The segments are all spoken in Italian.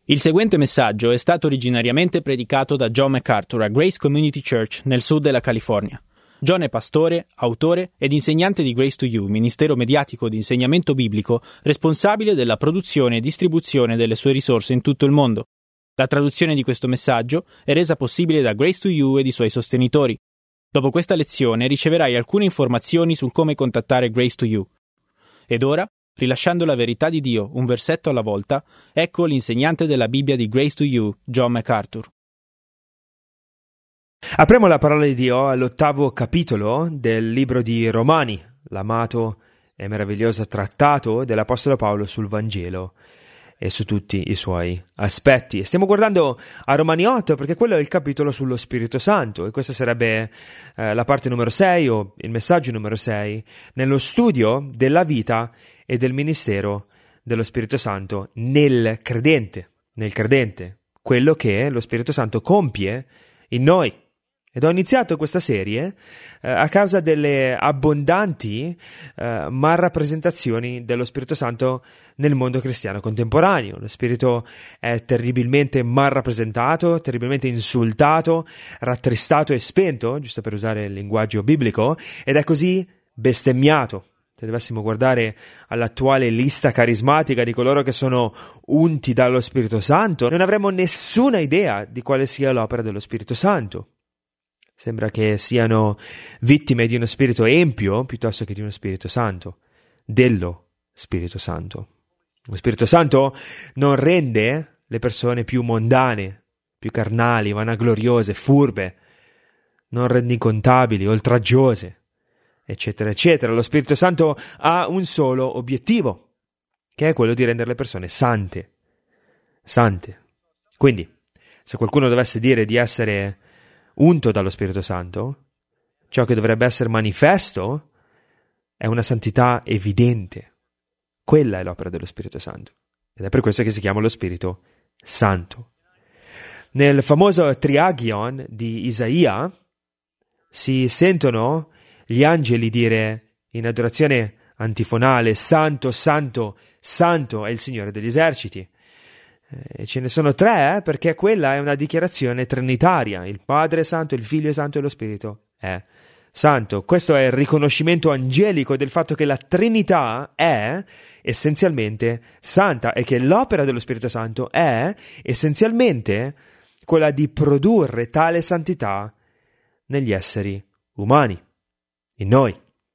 Il seguente messaggio è stato originariamente predicato da John MacArthur a Grace Community Church nel sud della California. John è pastore, autore ed insegnante di Grace to You, ministero mediatico di insegnamento biblico responsabile della produzione e distribuzione delle sue risorse in tutto il mondo. La traduzione di questo messaggio è resa possibile da Grace to You ed i suoi sostenitori. Dopo questa lezione riceverai alcune informazioni sul come contattare Grace to You. Ed ora, rilasciando la verità di Dio un versetto alla volta, ecco l'insegnante della Bibbia di Grace to You, John MacArthur. Apriamo la parola di Dio all'8° capitolo del libro di Romani, l'amato e meraviglioso trattato dell'Apostolo Paolo sul Vangelo e su tutti i suoi aspetti. Stiamo guardando a Romani 8 perché quello è il capitolo sullo Spirito Santo e questa sarebbe la parte numero 6 o il messaggio numero 6 nello studio della vita e del ministero dello Spirito Santo nel credente, quello che lo Spirito Santo compie in noi. Ed ho iniziato questa serie a causa delle abbondanti malrappresentazioni dello Spirito Santo nel mondo cristiano contemporaneo. Lo Spirito è terribilmente mal rappresentato, terribilmente insultato, rattristato e spento, giusto per usare il linguaggio biblico, ed è così bestemmiato. Se dovessimo guardare all'attuale lista carismatica di coloro che sono unti dallo Spirito Santo, non avremmo nessuna idea di quale sia l'opera dello Spirito Santo. Sembra che siano vittime di uno spirito empio piuttosto che di uno Spirito Santo, dello Spirito Santo. Lo Spirito Santo non rende le persone più mondane, più carnali, vanagloriose, furbe, non rendicontabili, oltraggiose, eccetera, eccetera. Lo Spirito Santo ha un solo obiettivo, che è quello di rendere le persone sante. Quindi, se qualcuno dovesse dire di essere unto dallo Spirito Santo, ciò che dovrebbe essere manifesto è una santità evidente. Quella è l'opera dello Spirito Santo. Ed è per questo che si chiama lo Spirito Santo. Nel famoso Triagion di Isaia si sentono gli angeli dire in adorazione antifonale: Santo, Santo, Santo è il Signore degli eserciti. E ce ne sono 3 perché quella è una dichiarazione trinitaria. Il Padre è santo, il Figlio è santo e lo Spirito è santo. Questo è il riconoscimento angelico del fatto che la Trinità è essenzialmente santa e che l'opera dello Spirito Santo è essenzialmente quella di produrre tale santità negli esseri umani, in noi.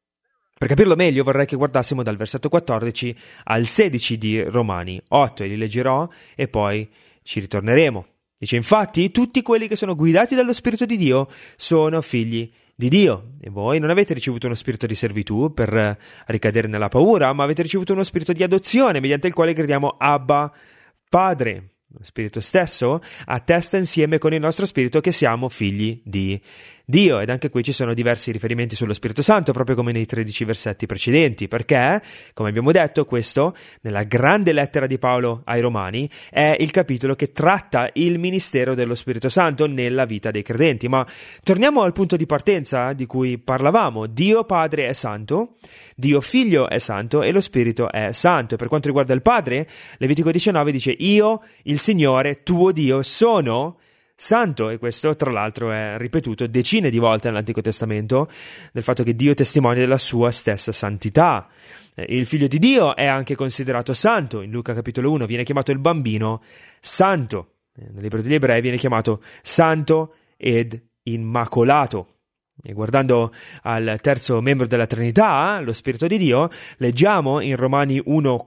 Per capirlo meglio vorrei che guardassimo dal versetto 14 al 16 di Romani 8 e li leggerò e poi ci ritorneremo. Dice: infatti tutti quelli che sono guidati dallo Spirito di Dio sono figli di Dio, e voi non avete ricevuto uno spirito di servitù per ricadere nella paura, ma avete ricevuto uno spirito di adozione mediante il quale gridiamo Abba Padre. Lo Spirito stesso attesta insieme con il nostro spirito che siamo figli di Dio. Ed anche qui ci sono diversi riferimenti sullo Spirito Santo, proprio come nei 13 versetti precedenti, perché, come abbiamo detto, questo, nella grande lettera di Paolo ai Romani, è il capitolo che tratta il ministero dello Spirito Santo nella vita dei credenti. Ma torniamo al punto di partenza di cui parlavamo. Dio Padre è santo, Dio Figlio è santo e lo Spirito è santo. E per quanto riguarda il Padre, Levitico 19 dice: io, il Signore, tuo Dio, sono santo. E questo tra l'altro è ripetuto decine di volte nell'Antico Testamento, del fatto che Dio testimonia della sua stessa santità. Il Figlio di Dio è anche considerato santo. In Luca capitolo 1 viene chiamato il bambino santo. Nel libro degli Ebrei viene chiamato santo ed immacolato. E guardando al terzo membro della Trinità, lo Spirito di Dio, leggiamo in Romani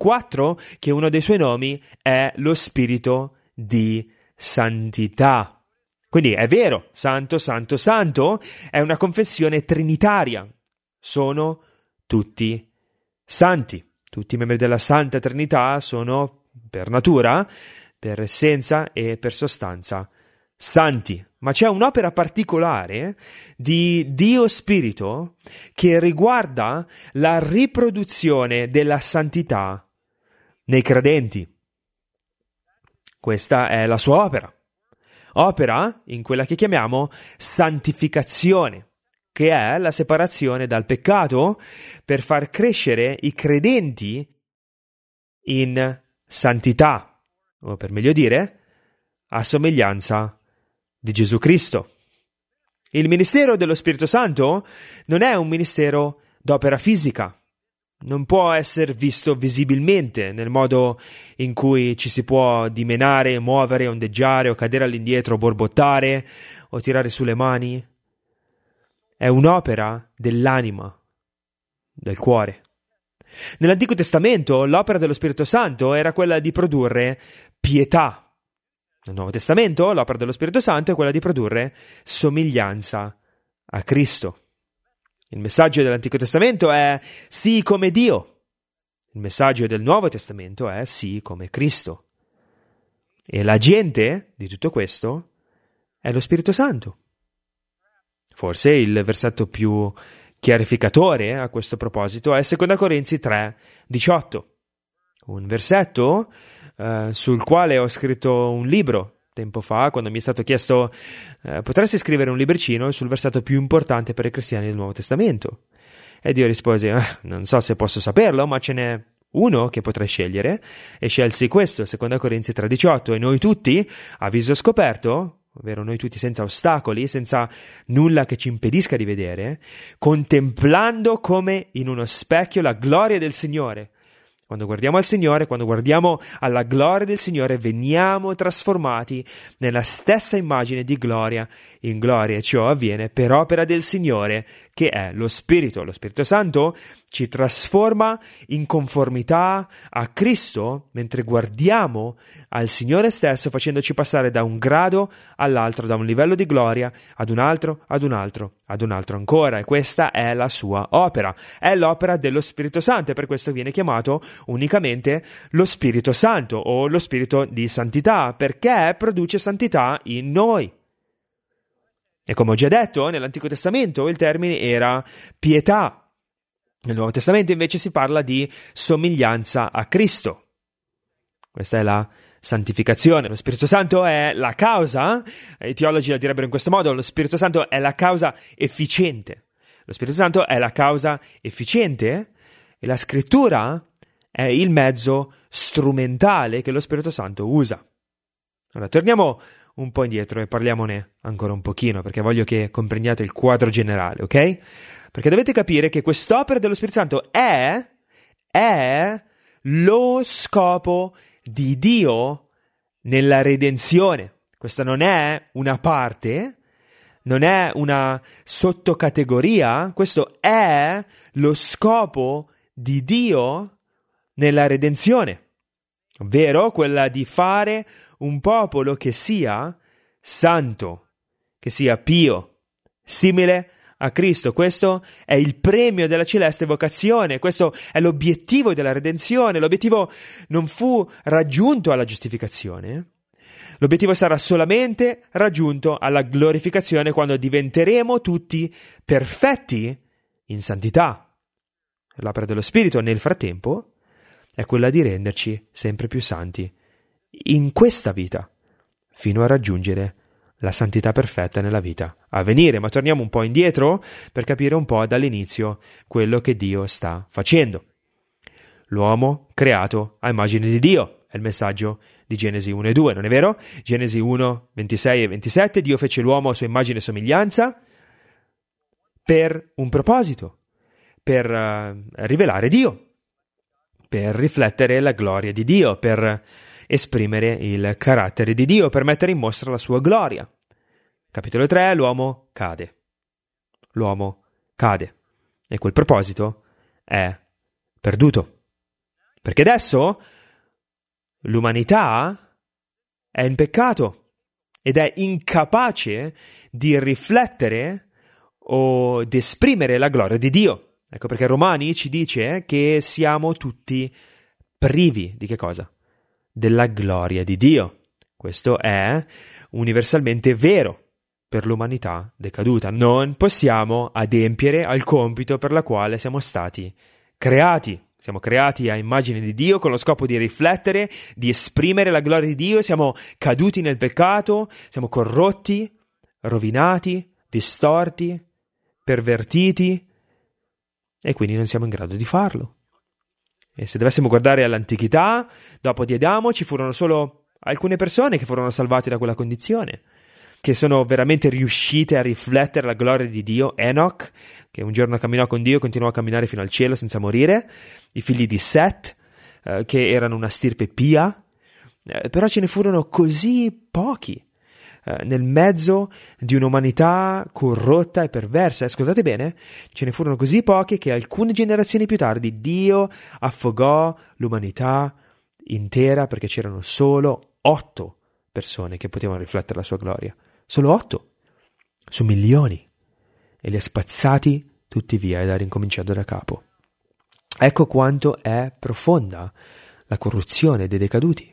1,4 che uno dei suoi nomi è lo Spirito di santità. Quindi è vero, santo, santo, santo è una confessione trinitaria. Sono tutti santi. Tutti i membri della Santa Trinità sono per natura, per essenza e per sostanza santi. Ma c'è un'opera particolare di Dio Spirito che riguarda la riproduzione della santità nei credenti. Questa è la sua opera in quella che chiamiamo santificazione, che è la separazione dal peccato per far crescere i credenti in santità. o per meglio dire, a somiglianza di Gesù Cristo. Il ministero dello Spirito Santo non è un ministero d'opera fisica, non può essere visto visibilmente nel modo in cui ci si può dimenare, muovere, ondeggiare o cadere all'indietro, borbottare o tirare sulle mani. È un'opera dell'anima, del cuore. Nell'Antico Testamento l'opera dello Spirito Santo era quella di produrre pietà. Nel Nuovo Testamento l'opera dello Spirito Santo è quella di produrre somiglianza a Cristo. Il messaggio dell'Antico Testamento è sii come Dio. Il messaggio del Nuovo Testamento è sii come Cristo. E l'agente di tutto questo è lo Spirito Santo. Forse il versetto più chiarificatore a questo proposito è 2 Corinzi 3,18, un versetto sul quale ho scritto un libro tempo fa, quando mi è stato chiesto potresti scrivere un libricino sul versetto più importante per i cristiani del Nuovo Testamento. Ed io risposi, non so se posso saperlo, ma ce n'è uno che potrei scegliere, e scelsi questo, 2 Corinzi 3,18, e noi tutti, a viso scoperto, ovvero noi tutti senza ostacoli, senza nulla che ci impedisca di vedere, contemplando come in uno specchio la gloria del Signore. Quando guardiamo al Signore, quando guardiamo alla gloria del Signore, veniamo trasformati nella stessa immagine di gloria in gloria, e ciò avviene per opera del Signore, che è lo Spirito. Lo Spirito Santo ci trasforma in conformità a Cristo mentre guardiamo al Signore stesso, facendoci passare da un grado all'altro, da un livello di gloria ad un altro, ad un altro, ad un altro ancora. E questa è la sua opera, è l'opera dello Spirito Santo, e per questo viene chiamato unicamente lo Spirito Santo o lo Spirito di Santità, perché produce santità in noi. E come ho già detto, nell'Antico Testamento il termine era pietà. Nel Nuovo Testamento invece si parla di somiglianza a Cristo. Questa è la santificazione. Lo Spirito Santo è la causa, i teologi la direbbero in questo modo, lo Spirito Santo è la causa efficiente. Lo Spirito Santo è la causa efficiente e la Scrittura è il mezzo strumentale che lo Spirito Santo usa. Ora, torniamo un po' indietro e parliamone ancora un pochino, perché voglio che comprendiate il quadro generale, ok? Perché dovete capire che quest'opera dello Spirito Santo è lo scopo di Dio nella redenzione. Questa non è una parte, non è una sottocategoria, questo è lo scopo di Dio nella redenzione, ovvero quella di fare un popolo che sia santo, che sia pio, simile a Cristo. Questo è il premio della celeste vocazione, questo è l'obiettivo della redenzione. L'obiettivo non fu raggiunto alla giustificazione, l'obiettivo sarà solamente raggiunto alla glorificazione, quando diventeremo tutti perfetti in santità. L'opera dello Spirito nel frattempo è quella di renderci sempre più santi in questa vita, fino a raggiungere la santità perfetta nella vita a venire. Ma torniamo un po' indietro per capire un po' dall'inizio quello che Dio sta facendo. L'uomo creato a immagine di Dio è il messaggio di Genesi 1 e 2, non è vero? Genesi 1, 26 e 27, Dio fece l'uomo a sua immagine e somiglianza per un proposito, per rivelare Dio, per riflettere la gloria di Dio, per esprimere il carattere di Dio, per mettere in mostra la sua gloria. Capitolo 3, l'uomo cade. L'uomo cade. E quel proposito è perduto. Perché adesso l'umanità è in peccato ed è incapace di riflettere o di esprimere la gloria di Dio. Ecco perché Romani ci dice che siamo tutti privi di che cosa? Della gloria di Dio. Questo è universalmente vero per l'umanità decaduta. Non possiamo adempiere al compito per la quale siamo stati creati. Siamo creati a immagine di Dio con lo scopo di riflettere, di esprimere la gloria di Dio. Siamo caduti nel peccato, siamo corrotti, rovinati, distorti, pervertiti, e quindi non siamo in grado di farlo. E se dovessimo guardare all'antichità, dopo di Adamo ci furono solo alcune persone che furono salvate da quella condizione, che sono veramente riuscite a riflettere la gloria di Dio. Enoch, che un giorno camminò con Dio e continuò a camminare fino al cielo senza morire, i figli di Set, che erano una stirpe pia, però ce ne furono così pochi nel mezzo di un'umanità corrotta e perversa. Ascoltate bene, ce ne furono così pochi che alcune generazioni più tardi Dio affogò l'umanità intera, perché c'erano solo 8 persone che potevano riflettere la sua gloria. Solo 8 su milioni, e li ha spazzati tutti via ed ha ricominciato da capo. Ecco quanto è profonda la corruzione dei decaduti.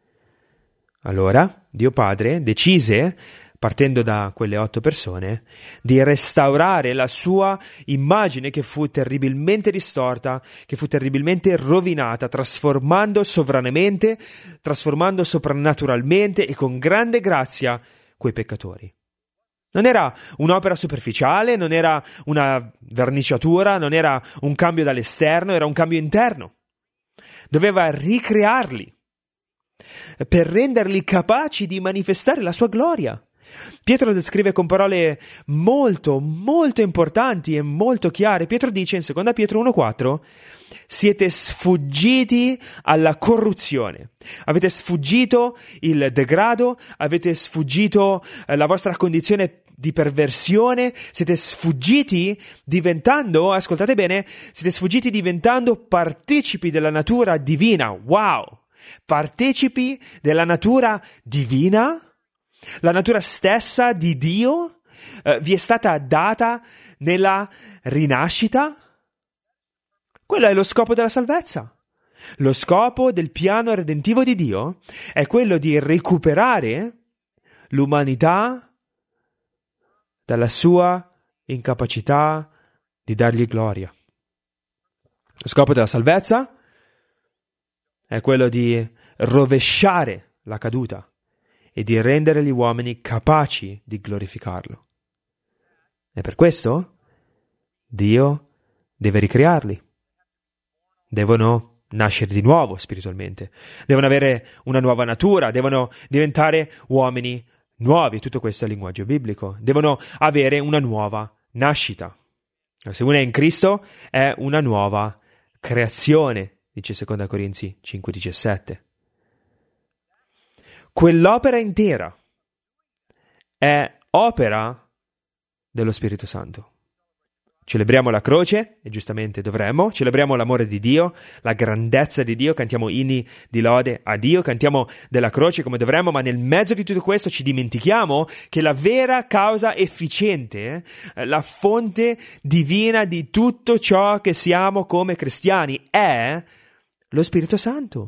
Allora Dio Padre decise, partendo da quelle 8 persone, di restaurare la sua immagine, che fu terribilmente distorta, che fu terribilmente rovinata, trasformando sovranamente, trasformando soprannaturalmente e con grande grazia quei peccatori. Non era un'opera superficiale, non era una verniciatura, non era un cambio dall'esterno, era un cambio interno. Doveva ricrearli per renderli capaci di manifestare la sua gloria. Pietro lo descrive con parole molto, molto importanti e molto chiare. Pietro dice in 2 Pietro 1,4: siete sfuggiti alla corruzione, avete sfuggito il degrado, avete sfuggito la vostra condizione di perversione, siete sfuggiti diventando, ascoltate bene, siete sfuggiti diventando partecipi della natura divina. Wow! Partecipi della natura divina, la natura stessa di Dio vi è stata data nella rinascita. Quello è lo scopo della salvezza. Lo scopo del piano redentivo di Dio è quello di recuperare l'umanità dalla sua incapacità di dargli gloria. Lo scopo della salvezza è quello di rovesciare la caduta e di rendere gli uomini capaci di glorificarlo. E per questo Dio deve ricrearli. Devono nascere di nuovo spiritualmente, devono avere una nuova natura, devono diventare uomini nuovi. Tutto questo è il linguaggio biblico. Devono avere una nuova nascita. Se uno è in Cristo è una nuova creazione, dice 2 Corinzi 5,17. Quell'opera intera è opera dello Spirito Santo. Celebriamo la croce, e giustamente dovremmo, celebriamo l'amore di Dio, la grandezza di Dio, cantiamo inni di lode a Dio, cantiamo della croce come dovremmo, ma nel mezzo di tutto questo ci dimentichiamo che la vera causa efficiente, la fonte divina di tutto ciò che siamo come cristiani è lo Spirito Santo.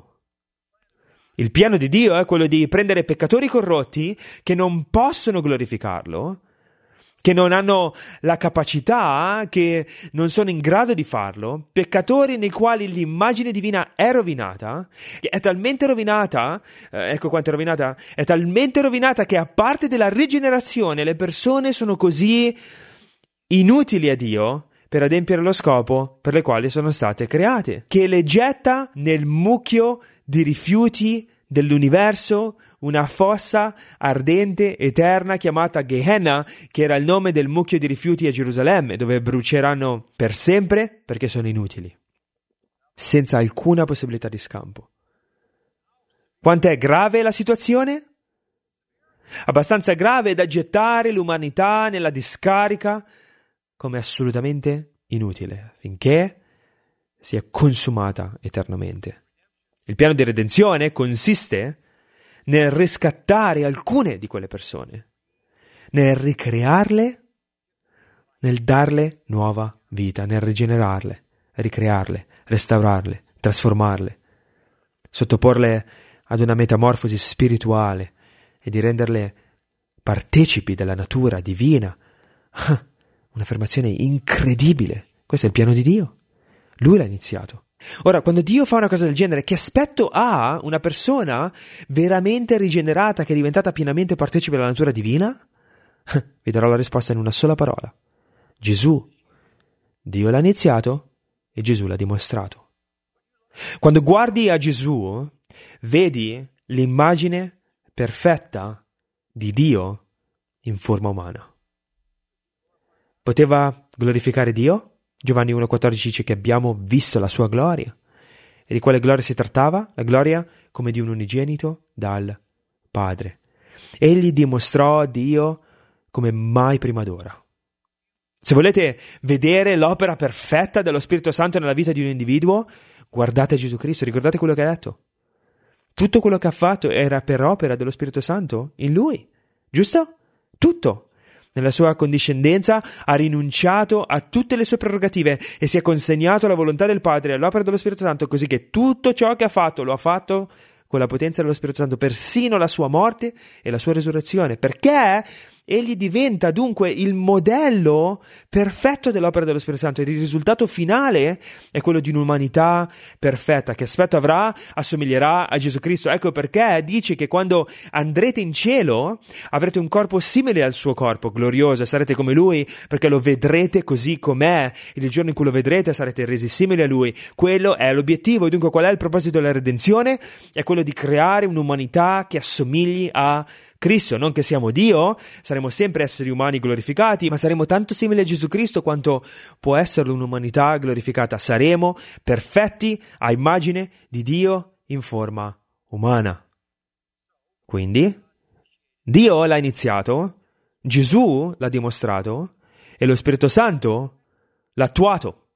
Il piano di Dio è quello di prendere peccatori corrotti che non possono glorificarlo, che non hanno la capacità, che non sono in grado di farlo, peccatori nei quali l'immagine divina è rovinata, che è talmente rovinata, ecco quanto è rovinata, è talmente rovinata che a parte della rigenerazione le persone sono così inutili a Dio per adempiere lo scopo per le quali sono state create, che le getta nel mucchio di rifiuti dell'universo, una fossa ardente, eterna, chiamata Gehenna, che era il nome del mucchio di rifiuti a Gerusalemme, dove bruceranno per sempre perché sono inutili, senza alcuna possibilità di scampo. Quant'è grave la situazione? Abbastanza grave da gettare l'umanità nella discarica come assolutamente inutile, finché sia consumata eternamente. Il piano di redenzione consiste nel riscattare alcune di quelle persone, nel ricrearle, nel darle nuova vita, nel rigenerarle, ricrearle, restaurarle, trasformarle, sottoporle ad una metamorfosi spirituale e di renderle partecipi della natura divina. Un'affermazione incredibile. Questo è il piano di Dio. Lui l'ha iniziato. Ora, quando Dio fa una cosa del genere, che aspetto ha una persona veramente rigenerata che è diventata pienamente partecipe della natura divina? Vi darò la risposta in una sola parola. Gesù. Dio l'ha iniziato e Gesù l'ha dimostrato. Quando guardi a Gesù, vedi l'immagine perfetta di Dio in forma umana. Poteva glorificare Dio? Giovanni 1,14 dice che abbiamo visto la sua gloria. E di quale gloria si trattava? La gloria come di un unigenito dal Padre. Egli dimostrò Dio come mai prima d'ora. Se volete vedere l'opera perfetta dello Spirito Santo nella vita di un individuo, guardate Gesù Cristo, ricordate quello che ha detto. Tutto quello che ha fatto era per opera dello Spirito Santo in Lui, giusto? Tutto. Nella sua condiscendenza ha rinunciato a tutte le sue prerogative e si è consegnato alla volontà del Padre e all'opera dello Spirito Santo, così che tutto ciò che ha fatto lo ha fatto con la potenza dello Spirito Santo, persino la sua morte e la sua resurrezione, perché egli diventa dunque il modello perfetto dell'opera dello Spirito Santo ed il risultato finale è quello di un'umanità perfetta. Che aspetto avrà? Assomiglierà a Gesù Cristo. Ecco perché dice che quando andrete in cielo avrete un corpo simile al suo corpo, glorioso, e sarete come Lui perché lo vedrete così com'è. E il giorno in cui lo vedrete sarete resi simili a Lui. Quello è l'obiettivo. E dunque qual è il proposito della redenzione? È quello di creare un'umanità che assomigli a Cristo. Non che siamo Dio, saremo sempre esseri umani glorificati, ma saremo tanto simili a Gesù Cristo quanto può esserlo un'umanità glorificata. Saremo perfetti a immagine di Dio in forma umana. Quindi Dio l'ha iniziato, Gesù l'ha dimostrato e lo Spirito Santo l'ha attuato.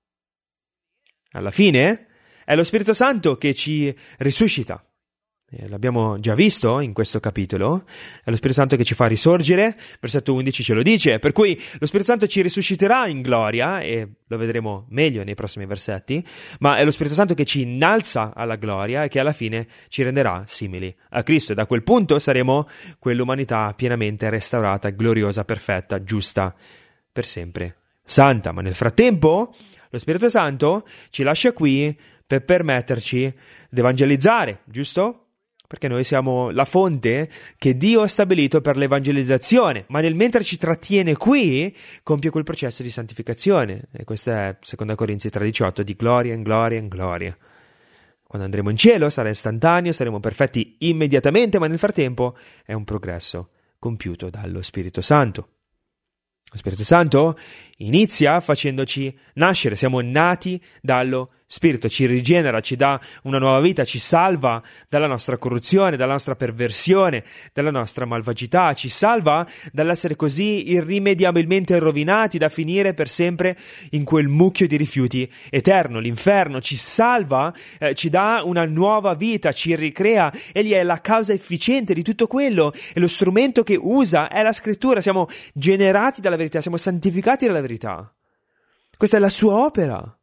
Alla fine è lo Spirito Santo che ci risuscita. L'abbiamo già visto in questo capitolo, è lo Spirito Santo che ci fa risorgere, versetto 11 ce lo dice, per cui lo Spirito Santo ci risusciterà in gloria, e lo vedremo meglio nei prossimi versetti, ma è lo Spirito Santo che ci innalza alla gloria e che alla fine ci renderà simili a Cristo, e da quel punto saremo quell'umanità pienamente restaurata, gloriosa, perfetta, giusta, per sempre santa. Ma nel frattempo lo Spirito Santo ci lascia qui per permetterci di evangelizzare, giusto? Perché noi siamo la fonte che Dio ha stabilito per l'evangelizzazione, ma nel mentre ci trattiene qui, compie quel processo di santificazione. E questo è 2 Corinzi 3,18, di gloria in gloria in gloria. Quando andremo in cielo sarà istantaneo, saremo perfetti immediatamente, ma nel frattempo è un progresso compiuto dallo Spirito Santo. Lo Spirito Santo inizia facendoci nascere, siamo nati dallo Spirito, ci rigenera, ci dà una nuova vita, ci salva dalla nostra corruzione, dalla nostra perversione, dalla nostra malvagità, ci salva dall'essere così irrimediabilmente rovinati da finire per sempre in quel mucchio di rifiuti eterno, l'inferno. Ci salva, ci dà una nuova vita, ci ricrea. Egli è la causa efficiente di tutto quello e lo strumento che usa è la Scrittura. Siamo generati dalla verità, siamo santificati dalla verità. Questa è la sua opera.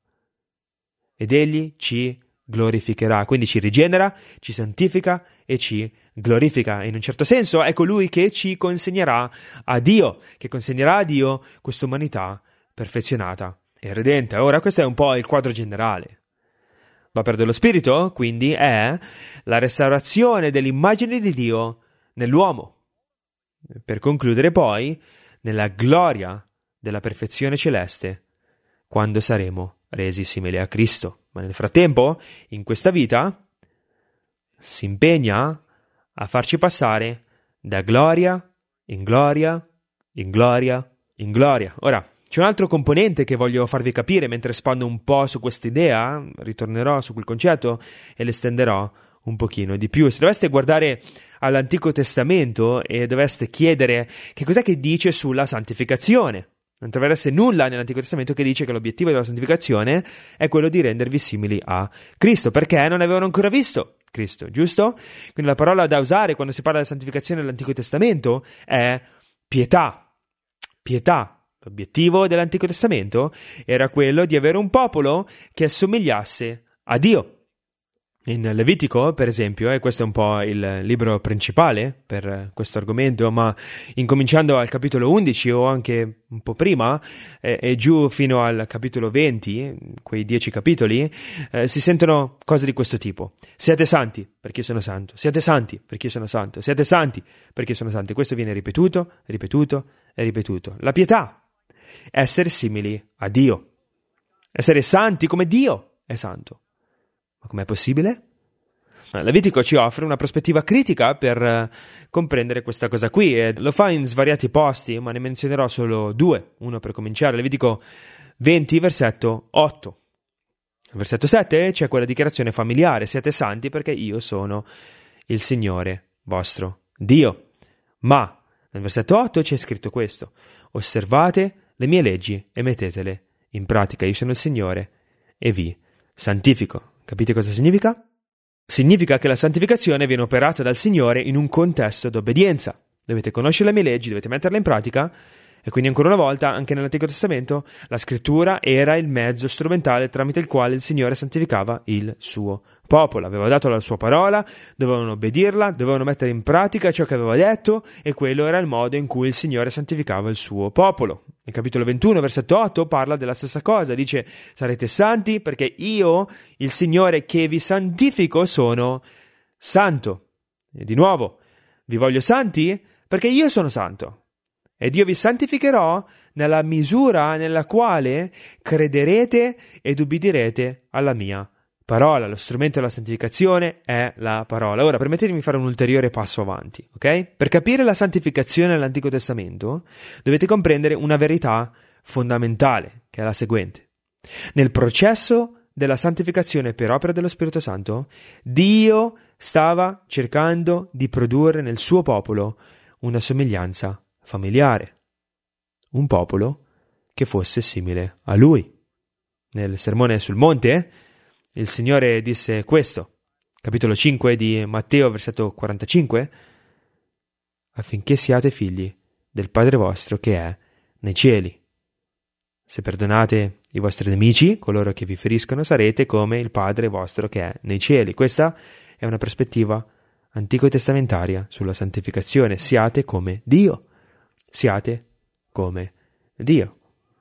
Ed egli ci glorificherà, quindi ci rigenera, ci santifica e ci glorifica. E in un certo senso è colui che ci consegnerà a Dio, che consegnerà a Dio questa umanità perfezionata e redenta. Ora questo è un po' il quadro generale. L'opera dello Spirito, quindi, è la restaurazione dell'immagine di Dio nell'uomo, per concludere poi nella gloria della perfezione celeste, quando saremo resi simili a Cristo. Ma nel frattempo, in questa vita, si impegna a farci passare da gloria in gloria, in gloria, in gloria. Ora, c'è un altro componente che voglio farvi capire mentre espando un po' su questa idea, ritornerò su quel concetto e l'estenderò un pochino di più. Se doveste guardare all'Antico Testamento e doveste chiedere che cos'è che dice sulla santificazione, non trovereste nulla nell'Antico Testamento che dice che l'obiettivo della santificazione è quello di rendervi simili a Cristo, perché non avevano ancora visto Cristo, giusto? Quindi la parola da usare quando si parla di santificazione nell'Antico Testamento è pietà. Pietà. L'obiettivo dell'Antico Testamento era quello di avere un popolo che assomigliasse a Dio. In Levitico, per esempio, e questo è un po' il libro principale per questo argomento, ma incominciando al capitolo 11 o anche un po' prima e giù fino al capitolo 20, quei 10 capitoli, si sentono cose di questo tipo. Siate santi perché io sono santo, siate santi perché io sono santo, siate santi perché io sono santo. E questo viene ripetuto, ripetuto e ripetuto. La pietà, essere simili a Dio, essere santi come Dio è santo. Ma com'è possibile? Levitico ci offre una prospettiva critica per comprendere questa cosa qui e lo fa in svariati posti, ma ne menzionerò solo due. Uno per cominciare, Levitico 20, versetto 8. Versetto 7 c'è quella dichiarazione familiare: siate santi perché io sono il Signore vostro Dio. Ma nel versetto 8 c'è scritto questo: osservate le mie leggi e mettetele in pratica. Io sono il Signore e vi santifico. Capite cosa significa? Significa che la santificazione viene operata dal Signore in un contesto d'obbedienza. Dovete conoscere le mie leggi, dovete metterle in pratica. E quindi ancora una volta, anche nell'Antico Testamento, la scrittura era il mezzo strumentale tramite il quale il Signore santificava il suo popolo. Aveva dato la sua parola, dovevano obbedirla, dovevano mettere in pratica ciò che aveva detto, e quello era il modo in cui il Signore santificava il suo popolo. Nel capitolo 21, versetto 8, parla della stessa cosa. Dice: sarete santi perché io, il Signore che vi santifico, sono santo. E di nuovo, vi voglio santi perché io sono santo. Ed io vi santificherò nella misura nella quale crederete ed ubbidirete alla mia parola. Lo strumento della santificazione è la parola. Ora, permettetemi di fare un ulteriore passo avanti, ok? Per capire la santificazione nell'Antico Testamento, dovete comprendere una verità fondamentale, che è la seguente. Nel processo della santificazione per opera dello Spirito Santo, Dio stava cercando di produrre nel suo popolo una somiglianza familiare, un popolo che fosse simile a lui. Nel Sermone sul Monte il Signore disse questo, capitolo 5 di Matteo, versetto 45: affinché siate figli del Padre vostro che è nei cieli. Se perdonate i vostri nemici, coloro che vi feriscono, sarete come il Padre vostro che è nei cieli. Questa è una prospettiva antico-testamentaria sulla santificazione. Siate come Dio. Siate come Dio.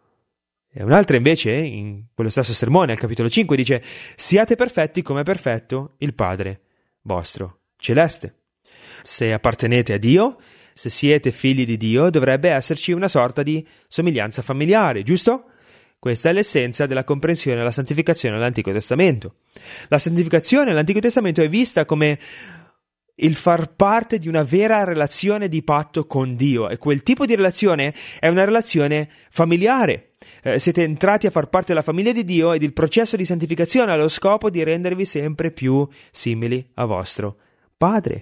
E un'altra invece, in quello stesso sermone, al capitolo 5, dice: siate perfetti come è perfetto il Padre vostro celeste. Se appartenete a Dio, se siete figli di Dio, dovrebbe esserci una sorta di somiglianza familiare, giusto? Questa è l'essenza della comprensione della santificazione nell'Antico Testamento. La santificazione nell'Antico Testamento è vista come il far parte di una vera relazione di patto con Dio, e quel tipo di relazione è una relazione familiare. Siete entrati a far parte della famiglia di Dio ed il processo di santificazione ha lo scopo di rendervi sempre più simili a vostro Padre.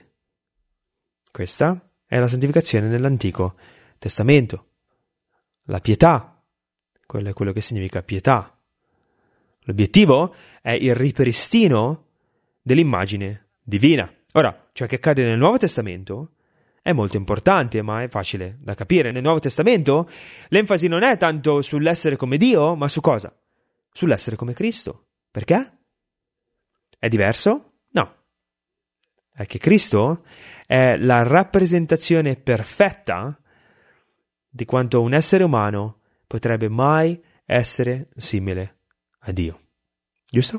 Questa è la santificazione nell'Antico Testamento. La pietà, quello è quello che significa pietà. L'obiettivo è il ripristino dell'immagine divina. Ora, ciò che accade nel Nuovo Testamento è molto importante, ma è facile da capire. Nel Nuovo Testamento l'enfasi non è tanto sull'essere come Dio, ma su cosa? Sull'essere come Cristo. Perché? È diverso? No. È che Cristo è la rappresentazione perfetta di quanto un essere umano potrebbe mai essere simile a Dio. Giusto?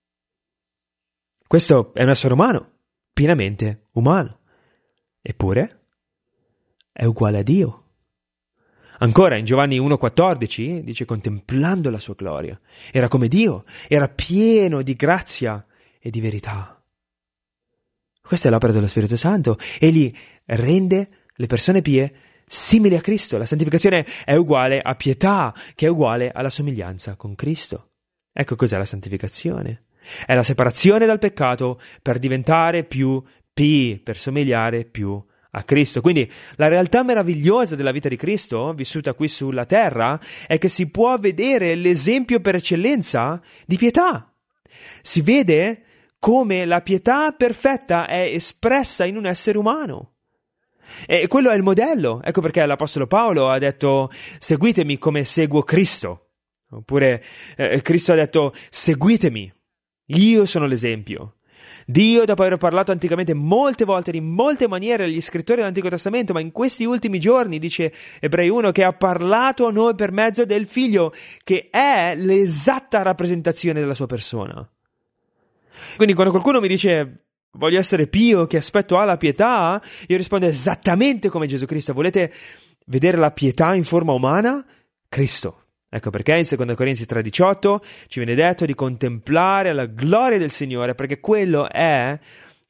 Questo è un essere umano, pienamente umano, eppure è uguale a Dio. Ancora in Giovanni 1,14 dice: contemplando la sua gloria, era come Dio, era pieno di grazia e di verità. Questa è l'opera dello Spirito Santo. Egli rende le persone pie simili a Cristo. La santificazione è uguale a pietà, che è uguale alla somiglianza con Cristo. Ecco cos'è la santificazione. È la separazione dal peccato per diventare più pii, per somigliare più a Cristo. Quindi la realtà meravigliosa della vita di Cristo, vissuta qui sulla terra, è che si può vedere l'esempio per eccellenza di pietà. Si vede come la pietà perfetta è espressa in un essere umano. E quello è il modello. Ecco perché l'Apostolo Paolo ha detto: seguitemi come seguo Cristo. Oppure Cristo ha detto: seguitemi. Io sono l'esempio. Dio, dopo aver parlato anticamente molte volte, in molte maniere agli scrittori dell'Antico Testamento, ma in questi ultimi giorni, dice Ebrei 1, che ha parlato a noi per mezzo del Figlio, che è l'esatta rappresentazione della sua persona. Quindi quando qualcuno mi dice: voglio essere pio, che aspetto ha la pietà, io rispondo esattamente come Gesù Cristo. Volete vedere la pietà in forma umana? Cristo. Ecco perché in 2 Corinzi 3,18 ci viene detto di contemplare la gloria del Signore, perché quello è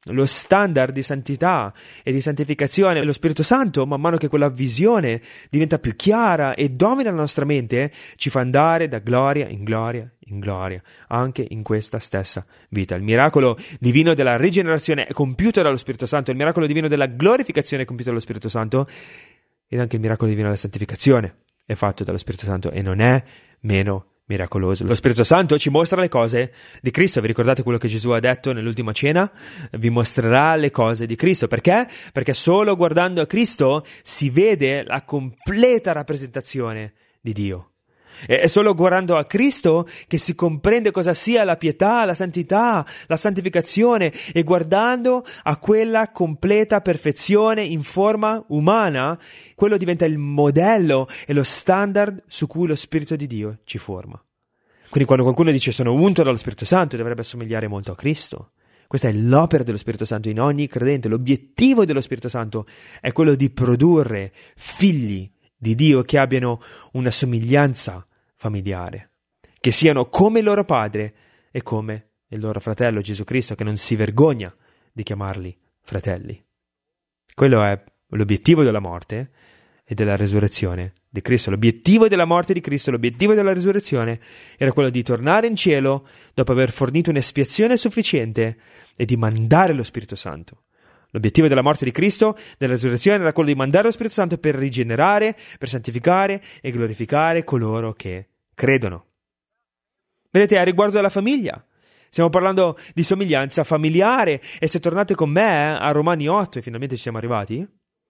lo standard di santità e di santificazione. Lo Spirito Santo, man mano che quella visione diventa più chiara e domina la nostra mente, ci fa andare da gloria in gloria in gloria, anche in questa stessa vita. Il miracolo divino della rigenerazione è compiuto dallo Spirito Santo, il miracolo divino della glorificazione è compiuto dallo Spirito Santo, ed anche il miracolo divino della santificazione è fatto dallo Spirito Santo e non è meno miracoloso. Lo Spirito Santo ci mostra le cose di Cristo. Vi ricordate quello che Gesù ha detto nell'ultima cena? Vi mostrerà le cose di Cristo. Perché? Perché solo guardando a Cristo si vede la completa rappresentazione di Dio. È solo guardando a Cristo che si comprende cosa sia la pietà, la santità, la santificazione, e guardando a quella completa perfezione in forma umana, quello diventa il modello e lo standard su cui lo Spirito di Dio ci forma. Quindi quando qualcuno dice sono unto dallo Spirito Santo, dovrebbe assomigliare molto a Cristo. Questa è l'opera dello Spirito Santo in ogni credente. L'obiettivo dello Spirito Santo è quello di produrre figli di Dio che abbiano una somiglianza familiare, che siano come il loro padre e come il loro fratello Gesù Cristo, che non si vergogna di chiamarli fratelli. Quello è l'obiettivo della morte e della resurrezione di Cristo. L'obiettivo della morte di Cristo, l'obiettivo della resurrezione era quello di tornare in cielo dopo aver fornito un'espiazione sufficiente e di mandare lo Spirito Santo. L'obiettivo della morte di Cristo, della resurrezione, era quello di mandare lo Spirito Santo per rigenerare, per santificare e glorificare coloro che credono. Vedete, a riguardo della famiglia, stiamo parlando di somiglianza familiare, e se tornate con me a Romani 8, e finalmente ci siamo arrivati,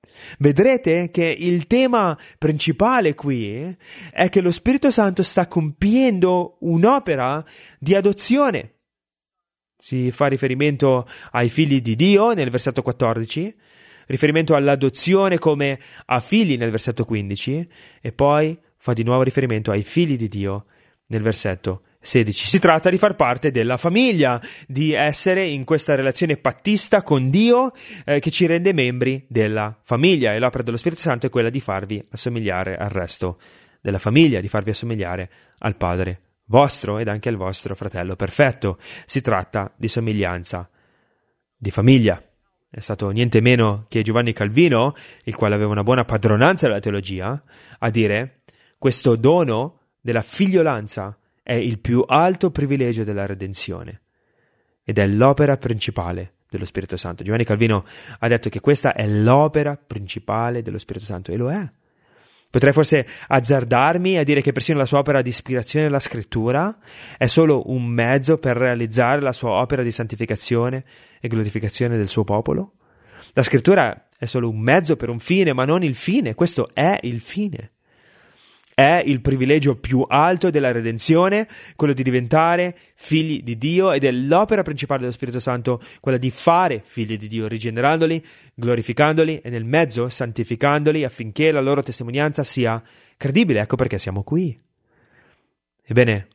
vedrete che il tema principale qui è che lo Spirito Santo sta compiendo un'opera di adozione. Si fa riferimento ai figli di Dio nel versetto 14, riferimento all'adozione come a figli nel versetto 15, e poi fa di nuovo riferimento ai figli di Dio nel versetto 16. Si tratta di far parte della famiglia, di essere in questa relazione pattista con Dio che ci rende membri della famiglia, e l'opera dello Spirito Santo è quella di farvi assomigliare al resto della famiglia, di farvi assomigliare al Padre vostro ed anche al vostro fratello perfetto. Si tratta di somiglianza di famiglia. È stato niente meno che Giovanni Calvino, il quale aveva una buona padronanza della teologia, a dire: questo dono della figliolanza è il più alto privilegio della redenzione ed è l'opera principale dello Spirito Santo. Giovanni Calvino ha detto che questa è l'opera principale dello Spirito Santo, e lo è. Potrei forse azzardarmi a dire che persino la sua opera di ispirazione alla scrittura è solo un mezzo per realizzare la sua opera di santificazione e glorificazione del suo popolo. La scrittura è solo un mezzo per un fine, ma non il fine. Questo è il fine. È il privilegio più alto della redenzione, quello di diventare figli di Dio, ed è l'opera principale dello Spirito Santo, quella di fare figli di Dio, rigenerandoli, glorificandoli e nel mezzo santificandoli affinché la loro testimonianza sia credibile. Ecco perché siamo qui. Ebbene,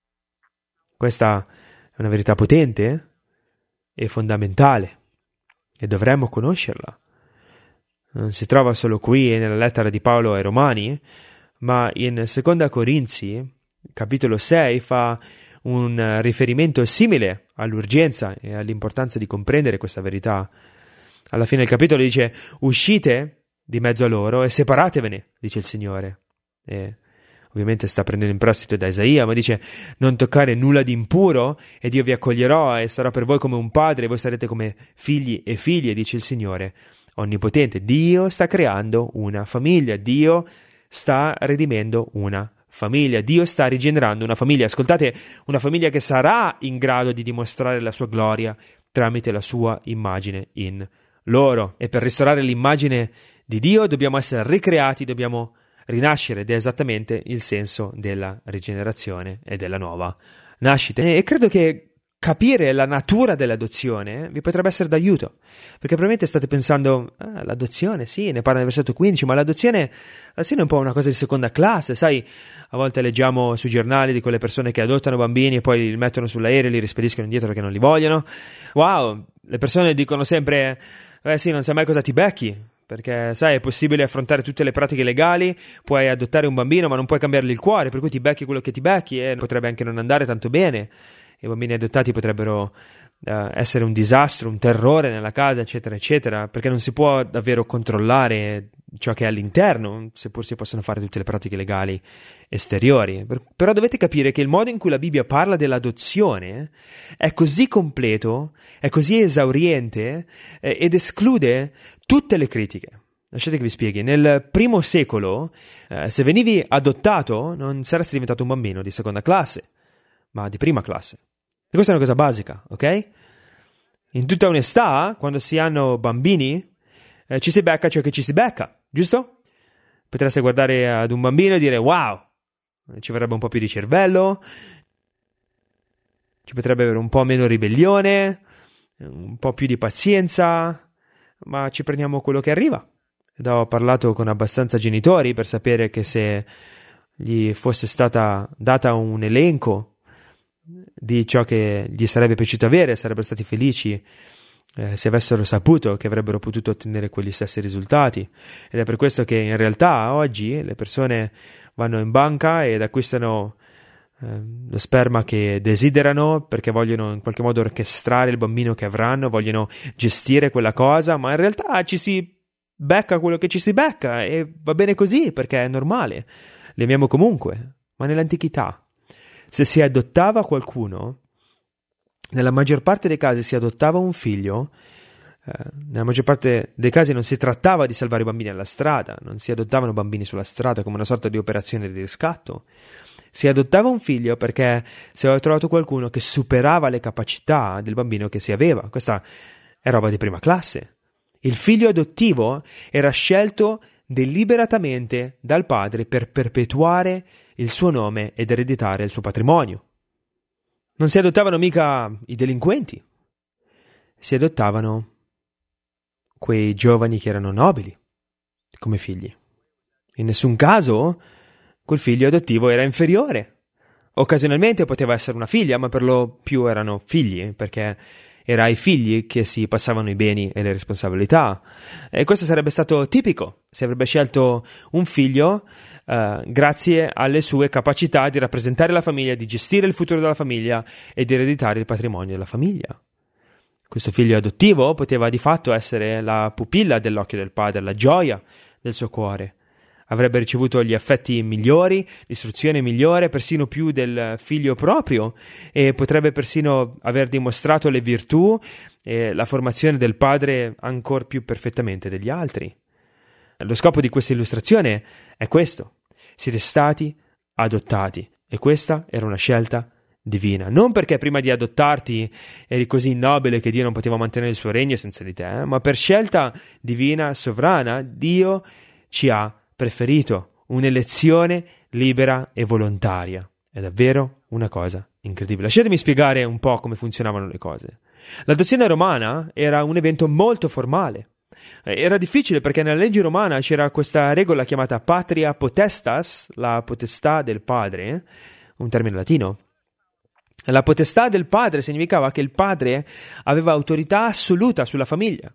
questa è una verità potente e fondamentale, e dovremmo conoscerla. Non si trova solo qui nella lettera di Paolo ai Romani, ma in 2 Corinzi, capitolo 6, fa un riferimento simile all'urgenza e all'importanza di comprendere questa verità. Alla fine del capitolo dice: uscite di mezzo a loro e separatevene, dice il Signore. E ovviamente sta prendendo in prestito da Isaia, ma dice: non toccare nulla di impuro ed io vi accoglierò e sarò per voi come un padre e voi sarete come figli e figlie, dice il Signore Onnipotente. Dio sta creando una famiglia, Dio sta redimendo una famiglia, Dio sta rigenerando una famiglia. Ascoltate, una famiglia che sarà in grado di dimostrare la sua gloria tramite la sua immagine in loro. E per restaurare l'immagine di Dio dobbiamo essere ricreati, dobbiamo rinascere, ed è esattamente il senso della rigenerazione e della nuova nascita. E credo che capire la natura dell'adozione vi potrebbe essere d'aiuto, perché probabilmente state pensando: l'adozione, sì, ne parla nel versetto 15, ma l'adozione è un po' una cosa di seconda classe, sai. A volte leggiamo sui giornali di quelle persone che adottano bambini e poi li mettono sull'aereo e li rispediscono indietro perché non li vogliono. Wow, le persone dicono sempre: sì, non sai mai cosa ti becchi, perché sai, è possibile affrontare tutte le pratiche legali, puoi adottare un bambino ma non puoi cambiargli il cuore, per cui ti becchi quello che ti becchi, e potrebbe anche non andare tanto bene. I bambini adottati potrebbero essere un disastro, un terrore nella casa, eccetera, eccetera, perché non si può davvero controllare ciò che è all'interno, seppur si possono fare tutte le pratiche legali esteriori. Però dovete capire che il modo in cui la Bibbia parla dell'adozione è così completo, è così esauriente ed esclude tutte le critiche. Lasciate che vi spieghi. Nel primo secolo, se venivi adottato, non saresti diventato un bambino di seconda classe, ma di prima classe. E questa è una cosa basica, ok? In tutta onestà, quando si hanno bambini, ci si becca ciò che ci si becca, giusto? Potreste guardare ad un bambino e dire wow, ci vorrebbe un po' più di cervello, ci potrebbe avere un po' meno ribellione, un po' più di pazienza, ma ci prendiamo quello che arriva. Ed ho parlato con abbastanza genitori per sapere che se gli fosse stata data un elenco di ciò che gli sarebbe piaciuto avere, sarebbero stati felici se avessero saputo che avrebbero potuto ottenere quegli stessi risultati. Ed è per questo che in realtà oggi le persone vanno in banca ed acquistano lo sperma che desiderano, perché vogliono in qualche modo orchestrare il bambino che avranno, vogliono gestire quella cosa, ma in realtà ci si becca quello che ci si becca e va bene così perché è normale, li amiamo comunque. Ma nell'antichità, se si adottava qualcuno, nella maggior parte dei casi si adottava un figlio, nella maggior parte dei casi non si trattava di salvare i bambini alla strada, non si adottavano bambini sulla strada come una sorta di operazione di riscatto. Si adottava un figlio perché si aveva trovato qualcuno che superava le capacità del bambino che si aveva. Questa è roba di prima classe. Il figlio adottivo era scelto deliberatamente dal padre per perpetuare il suo nome ed ereditare il suo patrimonio. Non si adottavano mica i delinquenti, si adottavano quei giovani che erano nobili come figli. In nessun caso quel figlio adottivo era inferiore. Occasionalmente poteva essere una figlia, ma per lo più erano figli, perché era ai figli che si passavano i beni e le responsabilità. E questo sarebbe stato tipico. Si avrebbe scelto un figlio grazie alle sue capacità di rappresentare la famiglia, di gestire il futuro della famiglia e di ereditare il patrimonio della famiglia. Questo figlio adottivo poteva di fatto essere la pupilla dell'occhio del padre, la gioia del suo cuore. Avrebbe ricevuto gli affetti migliori, l'istruzione migliore, persino più del figlio proprio, e potrebbe persino aver dimostrato le virtù e la formazione del padre ancor più perfettamente degli altri. Lo scopo di questa illustrazione è questo: siete stati adottati, e questa era una scelta divina. Non perché prima di adottarti eri così nobile che Dio non poteva mantenere il suo regno senza di te, ma per scelta divina, sovrana, Dio ci ha preferito, un'elezione libera e volontaria. È davvero una cosa incredibile. Lasciatemi spiegare un po' come funzionavano le cose. L'adozione romana era un evento molto formale. Era difficile perché nella legge romana c'era questa regola chiamata patria potestas, la potestà del padre, un termine latino. La potestà del padre significava che il padre aveva autorità assoluta sulla famiglia.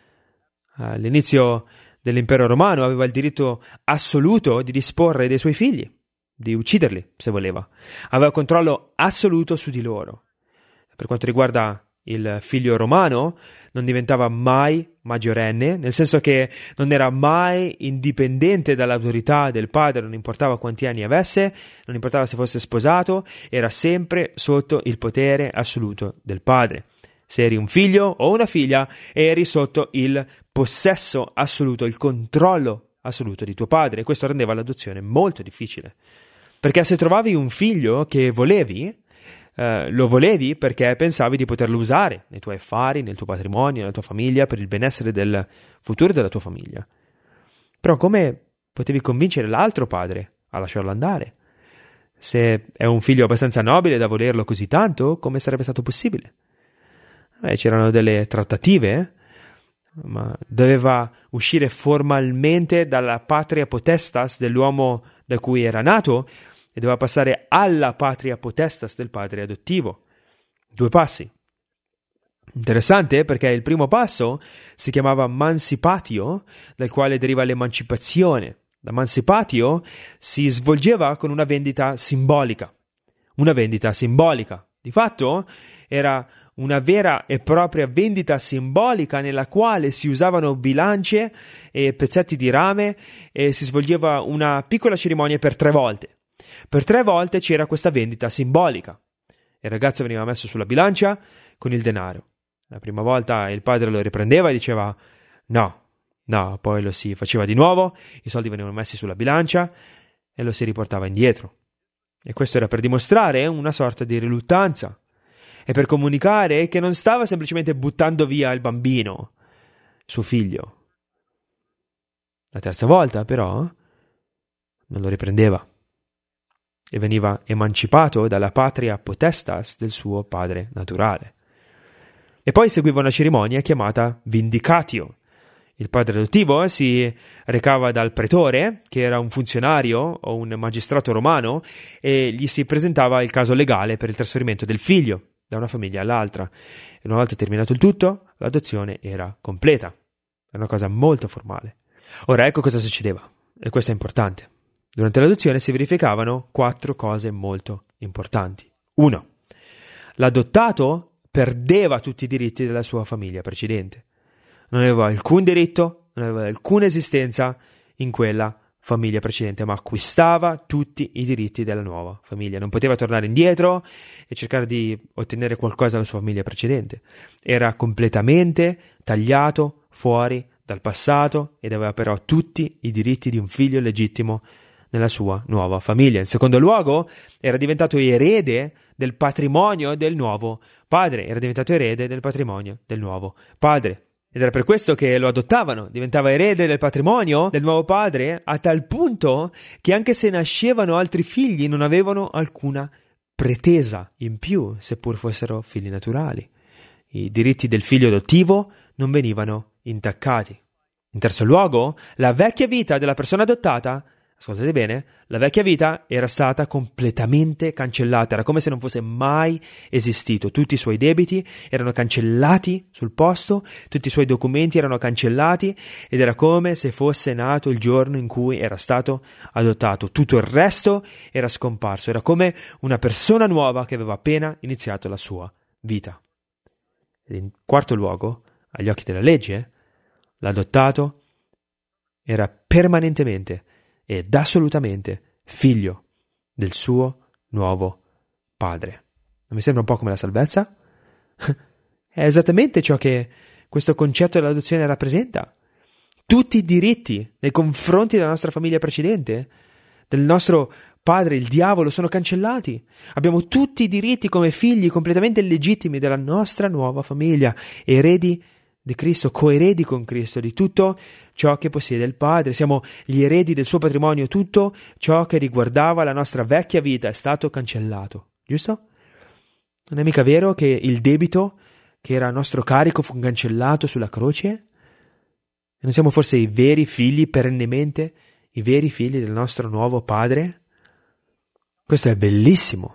All'inizio dell'impero romano aveva il diritto assoluto di disporre dei suoi figli, di ucciderli se voleva. Aveva controllo assoluto su di loro. Per quanto riguarda il figlio romano, non diventava mai maggiorenne, nel senso che non era mai indipendente dall'autorità del padre, non importava quanti anni avesse, non importava se fosse sposato, era sempre sotto il potere assoluto del padre. Se eri un figlio o una figlia, eri sotto il possesso assoluto, il controllo assoluto di tuo padre, e questo rendeva l'adozione molto difficile. Perché se trovavi un figlio che volevi, lo volevi perché pensavi di poterlo usare nei tuoi affari, nel tuo patrimonio, nella tua famiglia, per il benessere del futuro della tua famiglia. Però come potevi convincere l'altro padre a lasciarlo andare? Se è un figlio abbastanza nobile da volerlo così tanto, come sarebbe stato possibile? C'erano delle trattative, ma doveva uscire formalmente dalla patria potestas dell'uomo da cui era nato e doveva passare alla patria potestas del padre adottivo. 2 passi. Interessante perché il primo passo si chiamava mancipatio, dal quale deriva l'emancipazione. La mancipatio si svolgeva con una vendita simbolica. Una vendita simbolica. Di fatto era una vera e propria vendita simbolica nella quale si usavano bilance e pezzetti di rame e si svolgeva una piccola cerimonia per 3 volte. Per 3 volte c'era questa vendita simbolica. Il ragazzo veniva messo sulla bilancia con il denaro. La prima volta il padre lo riprendeva e diceva no, poi lo si faceva di nuovo, i soldi venivano messi sulla bilancia e lo si riportava indietro. E questo era per dimostrare una sorta di riluttanza e per comunicare che non stava semplicemente buttando via il bambino, suo figlio. La terza volta, però, non lo riprendeva e veniva emancipato dalla patria potestas del suo padre naturale. E poi seguiva una cerimonia chiamata vindicatio. Il padre adottivo si recava dal pretore, che era un funzionario o un magistrato romano, e gli si presentava il caso legale per il trasferimento del figlio da una famiglia all'altra. E una volta terminato il tutto, l'adozione era completa. È una cosa molto formale. Ora ecco cosa succedeva, e questo è importante. Durante l'adozione si verificavano 4 cose molto importanti. 1. L'adottato perdeva tutti i diritti della sua famiglia precedente. Non aveva alcun diritto, non aveva alcuna esistenza in quella famiglia precedente, ma acquistava tutti i diritti della nuova famiglia. Non poteva tornare indietro e cercare di ottenere qualcosa dalla sua famiglia precedente. Era completamente tagliato fuori dal passato ed aveva però tutti i diritti di un figlio legittimo nella sua nuova famiglia. In secondo luogo, era diventato erede del patrimonio del nuovo padre, era diventato erede del patrimonio del nuovo padre. Ed era per questo che lo adottavano, diventava erede del patrimonio del nuovo padre, a tal punto che anche se nascevano altri figli non avevano alcuna pretesa in più, seppur fossero figli naturali. I diritti del figlio adottivo non venivano intaccati. In terzo luogo, la vecchia vita della persona adottata, ascoltate bene, la vecchia vita era stata completamente cancellata, era come se non fosse mai esistito. Tutti i suoi debiti erano cancellati sul posto, tutti i suoi documenti erano cancellati ed era come se fosse nato il giorno in cui era stato adottato. Tutto il resto era scomparso, era come una persona nuova che aveva appena iniziato la sua vita. Ed in quarto luogo, agli occhi della legge, l'adottato era permanentemente ed assolutamente figlio del suo nuovo padre. Non mi sembra un po' come la salvezza? È esattamente ciò che questo concetto dell'adozione rappresenta. Tutti i diritti nei confronti della nostra famiglia precedente, del nostro padre, il diavolo, sono cancellati. Abbiamo tutti i diritti come figli completamente illegittimi della nostra nuova famiglia, eredi di Cristo, coeredi con Cristo di tutto ciò che possiede il Padre. Siamo gli eredi del suo patrimonio, tutto ciò che riguardava la nostra vecchia vita è stato cancellato, giusto? Non è mica vero che il debito che era a nostro carico fu cancellato sulla croce? E non siamo forse i veri figli perennemente, i veri figli del nostro nuovo Padre? Questo è bellissimo.